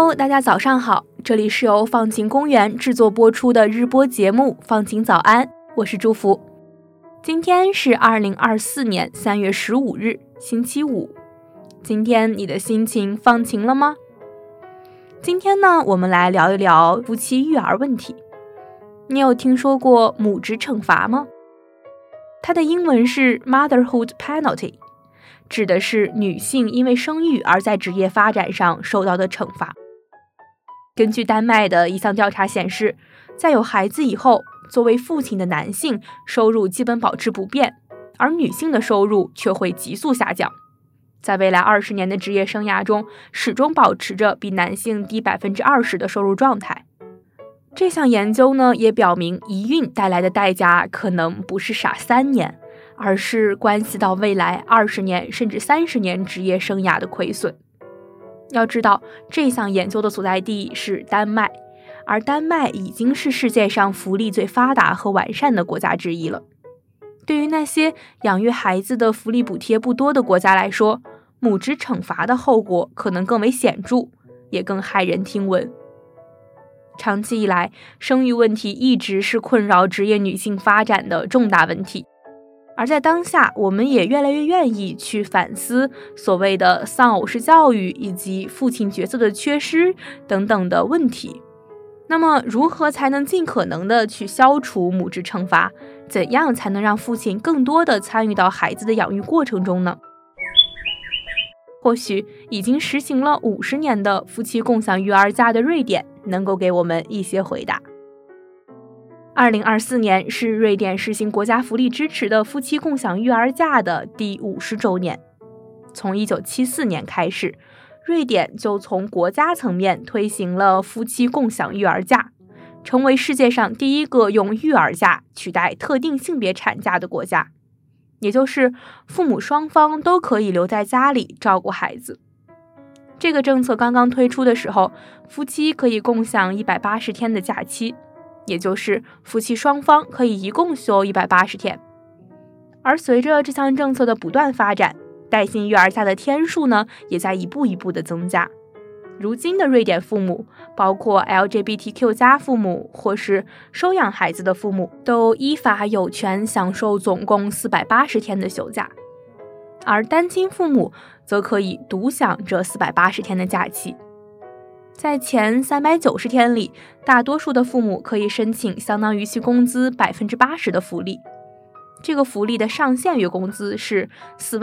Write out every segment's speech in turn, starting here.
Hello， 大家早上好，这里是由放晴公园制作播出的日播节目放晴早安，我是祝福。今天是2024年3月15日，星期五。今天你的心情放晴了吗？今天呢，我们来聊一聊夫妻育儿问题。你有听说过母职惩罚吗？它的英文是 Motherhood Penalty， 指的是女性因为生育而在职业发展上受到的惩罚。根据丹麦的一项调查显示，在有孩子以后，作为父亲的男性收入基本保持不变，而女性的收入却会急速下降。在未来20年的职业生涯中，始终保持着比男性低 20% 的收入状态。这项研究呢，也表明一孕带来的代价可能不是傻3年，而是关系到未来20年甚至30年职业生涯的亏损。要知道，这项研究的所在地是丹麦，而丹麦已经是世界上福利最发达和完善的国家之一了。对于那些养育孩子的福利补贴不多的国家来说，母职惩罚的后果可能更为显著，也更骇人听闻。长期以来，生育问题一直是困扰职业女性发展的重大问题。而在当下，我们也越来越愿意去反思所谓的丧偶式教育以及父亲角色的缺失等等的问题。那么，如何才能尽可能的去消除母职惩罚？怎样才能让父亲更多的参与到孩子的养育过程中呢？或许已经实行了50年的夫妻共享育儿假的瑞典能够给我们一些回答。2024年是瑞典实行国家福利支持的夫妻共享育儿假的第50周年。从1974年开始，瑞典就从国家层面推行了夫妻共享育儿假，成为世界上第一个用育儿假取代特定性别产假的国家，也就是父母双方都可以留在家里照顾孩子。这个政策刚刚推出的时候，夫妻可以共享180天的假期，也就是夫妻双方可以一共休180天。而随着这项政策的不断发展，带薪育儿假的天数呢，也在一步一步的增加。如今的瑞典父母，包括 LGBTQ+ 父母或是收养孩子的父母，都依法有权享受总共480天的休假，而单亲父母则可以独享这480天的假期。在前390天里，大多数的父母可以申请相当于其工资 80% 的福利。这个福利的上限月工资是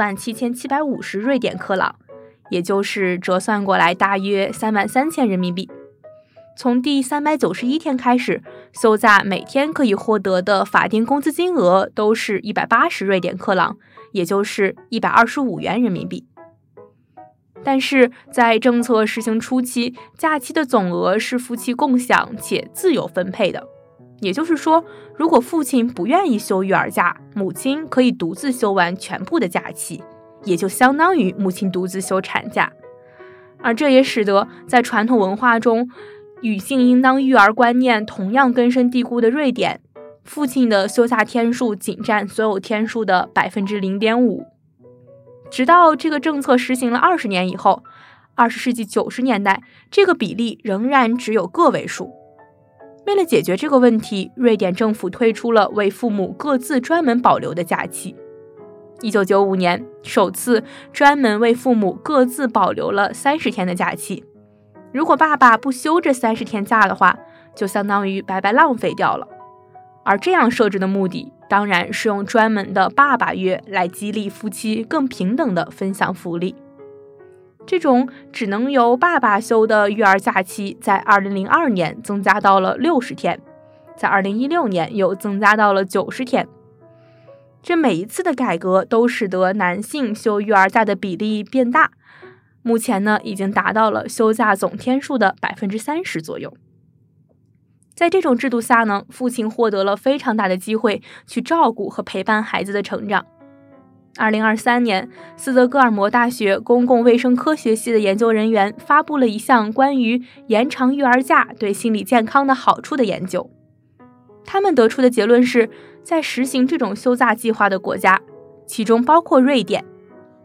47750瑞典克朗，也就是折算过来大约33000人民币。从第391天开始，休假每天可以获得的法定工资金额都是180瑞典克朗，也就是125元人民币。但是在政策实行初期，假期的总额是夫妻共享且自由分配的。也就是说，如果父亲不愿意休育儿假，母亲可以独自休完全部的假期，也就相当于母亲独自休产假。而这也使得在传统文化中，女性应当育儿观念同样根深蒂固的瑞典，父亲的休假天数仅占所有天数的 0.5%。直到这个政策实行了20年以后，20世纪90年代，这个比例仍然只有个位数。为了解决这个问题，瑞典政府推出了为父母各自专门保留的假期。1995年，首次专门为父母各自保留了30天的假期。如果爸爸不休这30天假的话，就相当于白白浪费掉了。而这样设置的目的，当然是用专门的爸爸月来激励夫妻更平等地分享福利。这种只能由爸爸休的育儿假期，在2002年增加到了60天，在2016年又增加到了90天。这每一次的改革都使得男性休育儿假的比例变大，目前呢已经达到了休假总天数的 30% 左右。在这种制度下呢，父亲获得了非常大的机会去照顾和陪伴孩子的成长。2023年，斯德哥尔摩大学公共卫生科学系的研究人员发布了一项关于延长育儿假对心理健康的好处的研究。他们得出的结论是，在实行这种休假计划的国家，其中包括瑞典，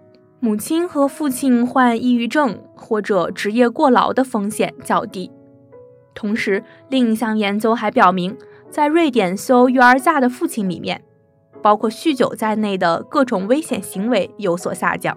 母亲和父亲患抑郁症或者职业过劳的风险较低。同时，另一项研究还表明，在瑞典休育儿假的父亲里面，包括酗酒在内的各种危险行为有所下降。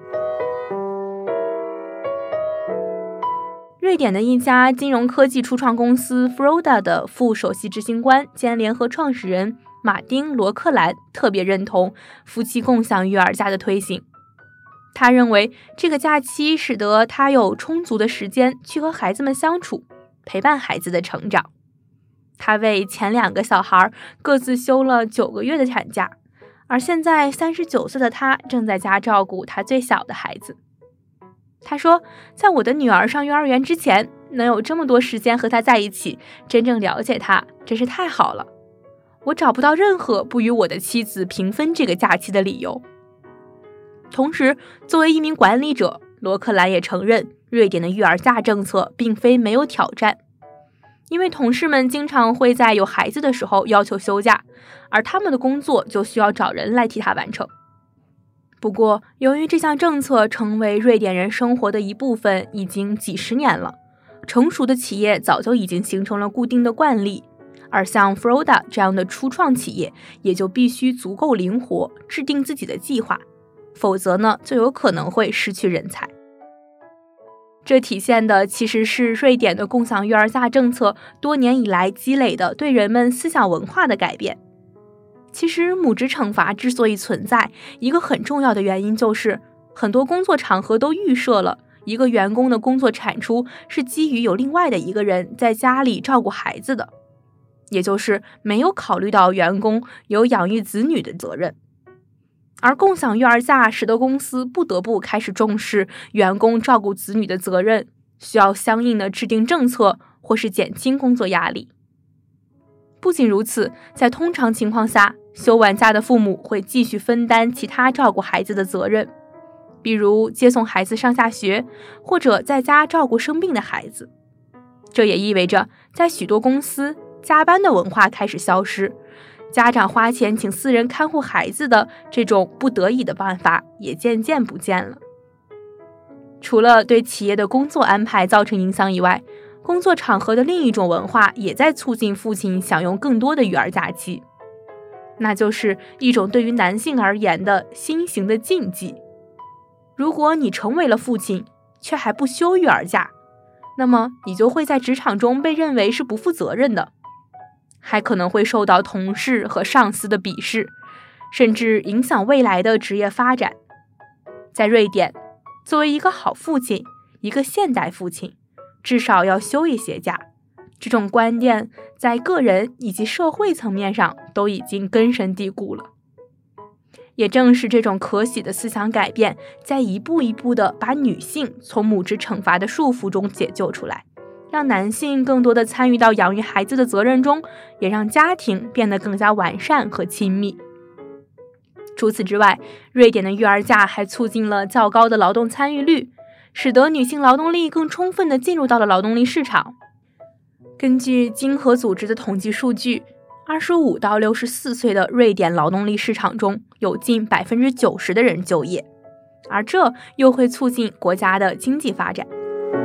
瑞典的一家金融科技初创公司 Froda 的副首席执行官兼联合创始人马丁·罗克兰特别认同夫妻共享育儿假的推行。他认为这个假期使得他有充足的时间去和孩子们相处，陪伴孩子的成长。他为前2个小孩各自休了9个月的产假，而现在39岁的他正在家照顾他最小的孩子。他说，在我的女儿上幼儿园之前，能有这么多时间和她在一起，真正了解她，真是太好了。我找不到任何不与我的妻子平分这个假期的理由。同时，作为一名管理者，罗克兰也承认，瑞典的育儿假政策并非没有挑战，因为同事们经常会在有孩子的时候要求休假，而他们的工作就需要找人来替他完成。不过，由于这项政策成为瑞典人生活的一部分已经几十年了，成熟的企业早就已经形成了固定的惯例，而像 Froda 这样的初创企业也就必须足够灵活，制定自己的计划，否则呢，就有可能会失去人才。这体现的其实是瑞典的共享育儿假政策多年以来积累的对人们思想文化的改变。其实母职惩罚之所以存在，一个很重要的原因就是很多工作场合都预设了一个员工的工作产出是基于有另外的一个人在家里照顾孩子的，也就是没有考虑到员工有养育子女的责任。而共享育儿假使得公司不得不开始重视员工照顾子女的责任，需要相应的制定政策或是减轻工作压力。不仅如此，在通常情况下，休完假的父母会继续分担其他照顾孩子的责任，比如接送孩子上下学，或者在家照顾生病的孩子。这也意味着，在许多公司，加班的文化开始消失，家长花钱请私人看护孩子的这种不得已的办法也渐渐不见了。除了对企业的工作安排造成影响以外，工作场合的另一种文化也在促进父亲享用更多的育儿假期，那就是一种对于男性而言的新型的禁忌。如果你成为了父亲，却还不休育儿假，那么你就会在职场中被认为是不负责任的，还可能会受到同事和上司的鄙视，甚至影响未来的职业发展。在瑞典，作为一个好父亲，一个现代父亲，至少要休一些假，这种观念在个人以及社会层面上都已经根深蒂固了。也正是这种可喜的思想改变，在一步一步地把女性从母职惩罚的束缚中解救出来，让男性更多地参与到养育孩子的责任中，也让家庭变得更加完善和亲密。除此之外，瑞典的育儿假还促进了较高的劳动参与率，使得女性劳动力更充分地进入到了劳动力市场。根据经合组织的统计数据，25到64岁的瑞典劳动力市场中有近 90% 的人就业，而这又会促进国家的经济发展。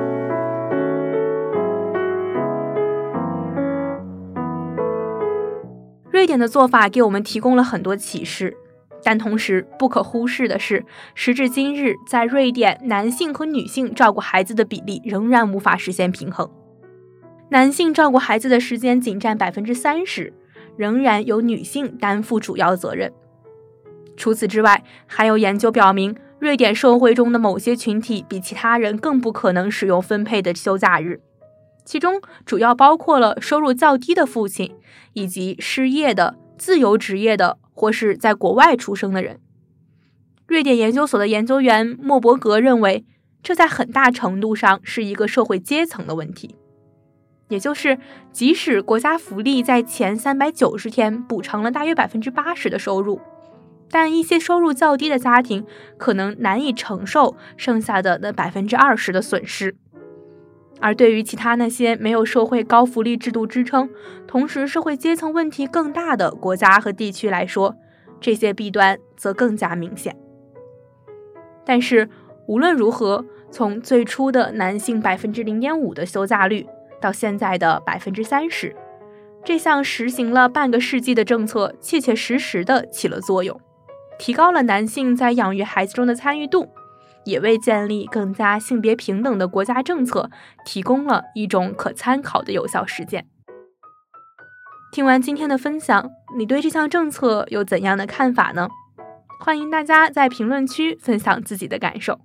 瑞典的做法给我们提供了很多启示，但同时不可忽视的是，时至今日，在瑞典，男性和女性照顾孩子的比例仍然无法实现平衡。男性照顾孩子的时间仅占 30%， 仍然由女性担负主要责任。除此之外，还有研究表明，瑞典社会中的某些群体比其他人更不可能使用分配的休假日，其中主要包括了收入较低的父亲，以及失业的、自由职业的或是在国外出生的人。瑞典研究所的研究员莫伯格认为，这在很大程度上是一个社会阶层的问题，也就是即使国家福利在前390天补偿了大约 80% 的收入，但一些收入较低的家庭可能难以承受剩下的那 20% 的损失。而对于其他那些没有社会高福利制度支撑，同时社会阶层问题更大的国家和地区来说，这些弊端则更加明显。但是无论如何，从最初的男性 0.5% 的休假率到现在的 30%， 这项实行了半个世纪的政策切切实实地起了作用，提高了男性在养育孩子中的参与度，也为建立更加性别平等的国家政策提供了一种可参考的有效实践。听完今天的分享，你对这项政策有怎样的看法呢？欢迎大家在评论区分享自己的感受。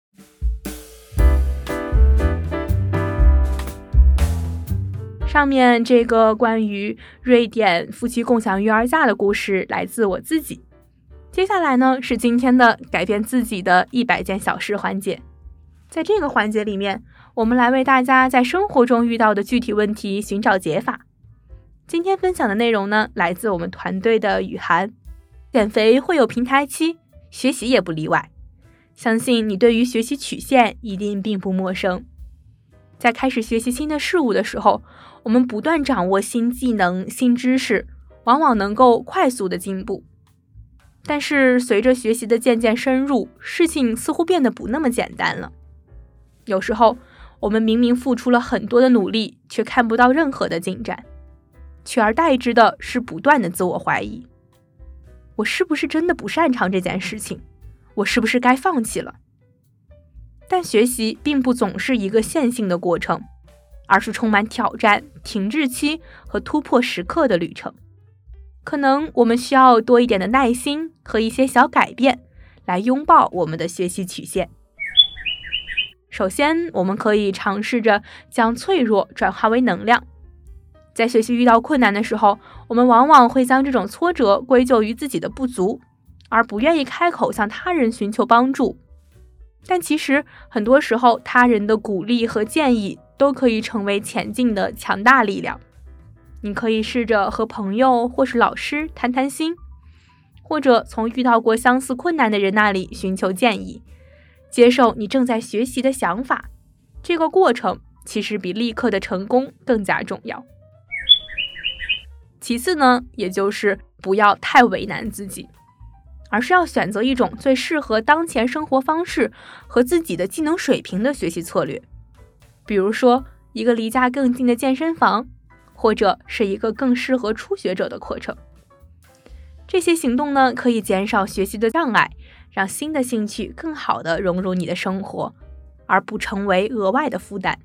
上面这个关于瑞典夫妻共享育儿假的故事来自我自己。接下来呢，是今天的改变自己的100件小事环节。在这个环节里面，我们来为大家在生活中遇到的具体问题寻找解法。今天分享的内容呢，来自我们团队的雨涵。减肥会有平台期，学习也不例外。相信你对于学习曲线一定并不陌生。在开始学习新的事物的时候，我们不断掌握新技能、新知识，往往能够快速的进步。但是随着学习的渐渐深入，事情似乎变得不那么简单了。有时候，我们明明付出了很多的努力，却看不到任何的进展，取而代之的是不断的自我怀疑。我是不是真的不擅长这件事情？我是不是该放弃了？但学习并不总是一个线性的过程，而是充满挑战、停滞期和突破时刻的旅程。可能我们需要多一点的耐心和一些小改变，来拥抱我们的学习曲线。首先，我们可以尝试着将脆弱转化为能量。在学习遇到困难的时候，我们往往会将这种挫折归咎于自己的不足，而不愿意开口向他人寻求帮助。但其实很多时候，他人的鼓励和建议都可以成为前进的强大力量。你可以试着和朋友或是老师谈谈心，或者从遇到过相似困难的人那里寻求建议，接受你正在学习的想法。这个过程其实比立刻的成功更加重要。其次呢，也就是不要太为难自己，而是要选择一种最适合当前生活方式和自己的技能水平的学习策略。比如说，一个离家更近的健身房，或者是一个更适合初学者的课程。这些行动呢，可以减少学习的障碍，让新的兴趣更好地融入你的生活，而不成为额外的负担。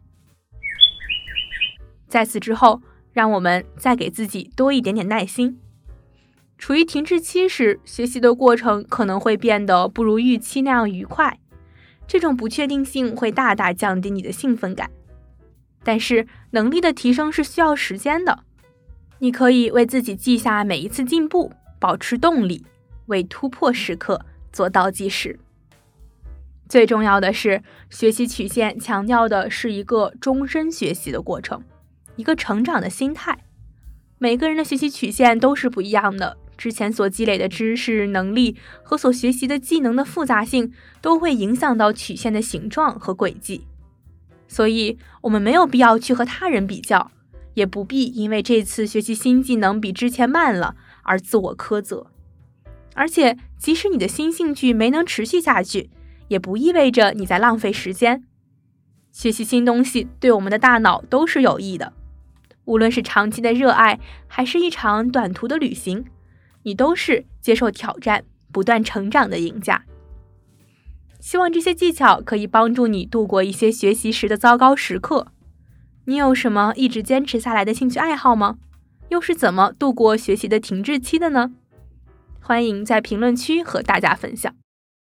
在此之后，让我们再给自己多一点点耐心。处于停滞期时，学习的过程可能会变得不如预期那样愉快，这种不确定性会大大降低你的兴奋感。但是能力的提升是需要时间的，你可以为自己记下每一次进步，保持动力，为突破时刻做倒计时。最重要的是，学习曲线强调的是一个终身学习的过程，一个成长的心态。每个人的学习曲线都是不一样的，之前所积累的知识、能力和所学习的技能的复杂性都会影响到曲线的形状和轨迹。所以我们没有必要去和他人比较，也不必因为这次学习新技能比之前慢了而自我苛责。而且即使你的新兴趣没能持续下去，也不意味着你在浪费时间。学习新东西对我们的大脑都是有益的，无论是长期的热爱，还是一场短途的旅行，你都是接受挑战、不断成长的赢家。希望这些技巧可以帮助你度过一些学习时的糟糕时刻。你有什么一直坚持下来的兴趣爱好吗？又是怎么度过学习的停滞期的呢？欢迎在评论区和大家分享。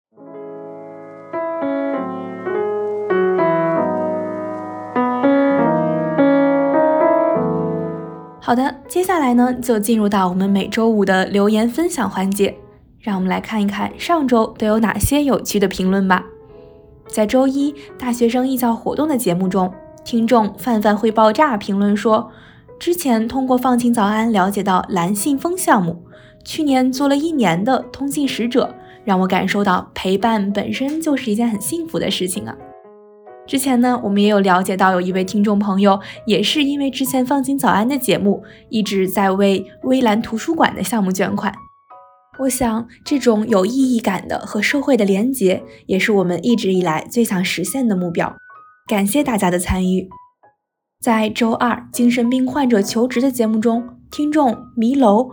好的，接下来呢，就进入到我们每周五的留言分享环节。让我们来看一看上周都有哪些有趣的评论吧。在周一大学生艺教活动的节目中，听众范范会爆炸评论说，之前通过放晴早安了解到蓝信封项目，去年做了1年的通信使者，让我感受到陪伴本身就是一件很幸福的事情啊。之前呢，我们也有了解到有一位听众朋友，也是因为之前放晴早安的节目，一直在为微蓝图书馆的项目捐款。 我想，这种有意义感的和社会的连结，也是我们一直以来最想实现的目标。感谢大家的参与。在周二精神病患者求职的节目中，听众迷楼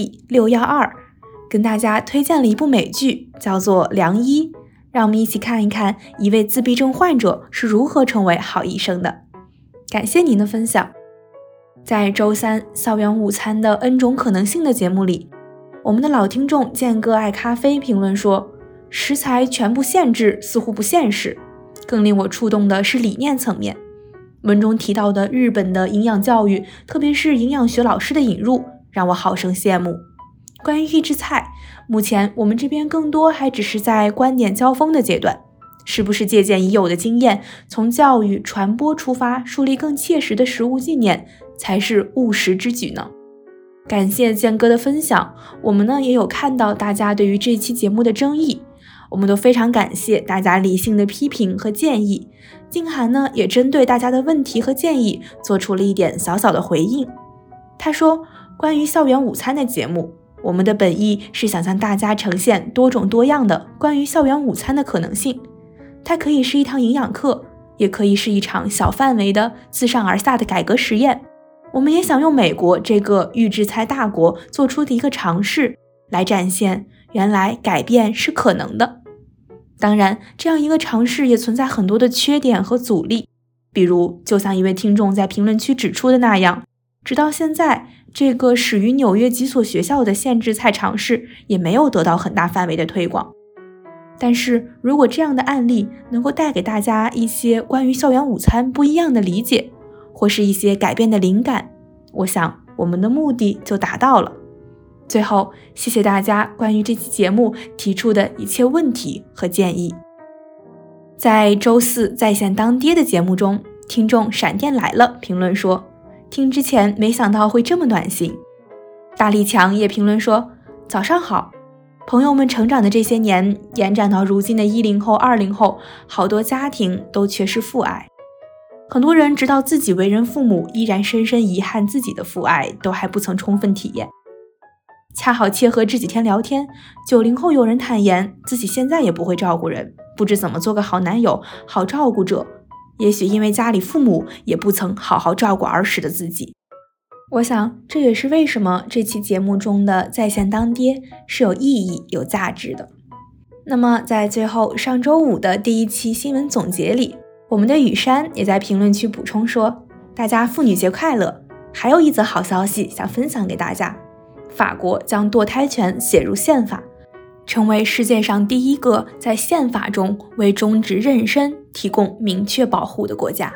B612 跟大家推荐了一部美剧，叫做《良医》，让我们一起看一看一位自闭症患者是如何成为好医生的。感谢您的分享。在周三校园午餐的 N 种可能性的节目里，我们的老听众健哥爱咖啡评论说，食材全部限制似乎不现实，更令我触动的是理念层面。文中提到的日本的营养教育，特别是营养学老师的引入，让我好生羡慕。关于预制菜，目前我们这边更多还只是在观点交锋的阶段，是不是借鉴已有的经验，从教育传播出发，树立更切实的食物纪念，才是务实之举呢？感谢健哥的分享，我们呢也有看到大家对于这期节目的争议，我们都非常感谢大家理性的批评和建议。静涵呢也针对大家的问题和建议做出了一点小小的回应。他说，关于校园午餐的节目，我们的本意是想向大家呈现多种多样的关于校园午餐的可能性，它可以是一堂营养课，也可以是一场小范围的自上而下的改革实验。我们也想用美国这个预制菜大国做出的一个尝试，来展现原来改变是可能的。当然，这样一个尝试也存在很多的缺点和阻力，比如就像一位听众在评论区指出的那样，直到现在，这个始于纽约几所学校的限制菜尝试也没有得到很大范围的推广。但是如果这样的案例能够带给大家一些关于校园午餐不一样的理解，或是一些改变的灵感，我想我们的目的就达到了。最后，谢谢大家关于这期节目提出的一切问题和建议。在周四在线当爹的节目中，听众闪电来了评论说，听之前没想到会这么暖心。大力强也评论说，早上好，朋友们成长的这些年，延展到如今的10后、20后，好多家庭都缺失父爱。很多人直到自己为人父母，依然深深遗憾自己的父爱都还不曾充分体验。恰好切合这几天聊天，90后有人坦言自己现在也不会照顾人，不知怎么做个好男友、好照顾者，也许因为家里父母也不曾好好照顾儿时的自己。我想这也是为什么这期节目中的在线当爹是有意义、有价值的。那么在最后上周五的第一期新闻总结里，我们的雨山也在评论区补充说，大家妇女节快乐，还有一则好消息想分享给大家，法国将堕胎权写入宪法，成为世界上第一个在宪法中为终止妊娠提供明确保护的国家。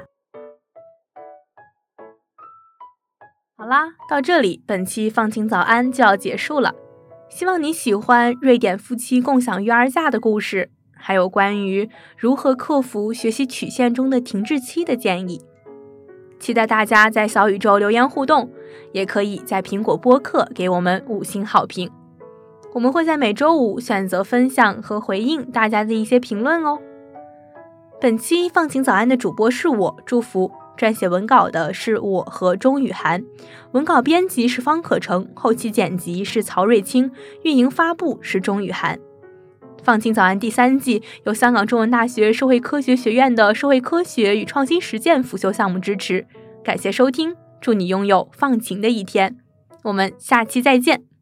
好啦，到这里本期放晴早安就要结束了，希望你喜欢瑞典夫妻共享育儿假的故事，还有关于如何克服学习曲线中的停滞期的建议。期待大家在小宇宙留言互动，也可以在苹果播客给我们5星好评。我们会在每周五选择分享和回应大家的一些评论哦。本期放晴早安的主播是我，祝福，撰写文稿的是我和钟雨涵，文稿编辑是方可成，后期剪辑是曹瑞清，运营发布是钟雨涵。放晴早安第3季由香港中文大学社会科学学院的社会科学与创新实践辅修项目支持，感谢收听，祝你拥有放晴的一天，我们下期再见。